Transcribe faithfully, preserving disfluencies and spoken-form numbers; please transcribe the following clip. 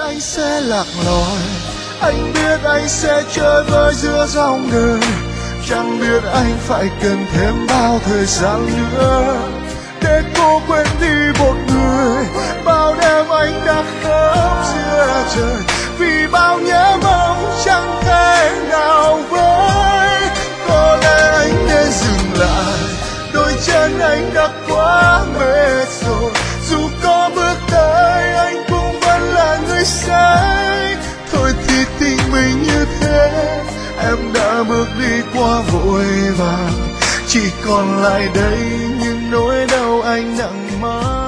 anh sẽ lạc loài, anh biết anh sẽ chơi vơi giữa dòng đời, chẳng biết anh phải cần thêm bao thời gian nữa để cô quên đi một người. Bao đêm anh đã khóc giữa trời vì bao nhớ mong chẳng thể nào với. Có lẽ anh nên dừng lại, đôi chân anh đã quá mệt rồi, dù có bước tới anh cũng vẫn là người sai. Thôi thì tình mình như thế, em đã bước đi quá vội vàng, chỉ còn lại đây những nỗi đau anh nặng mang.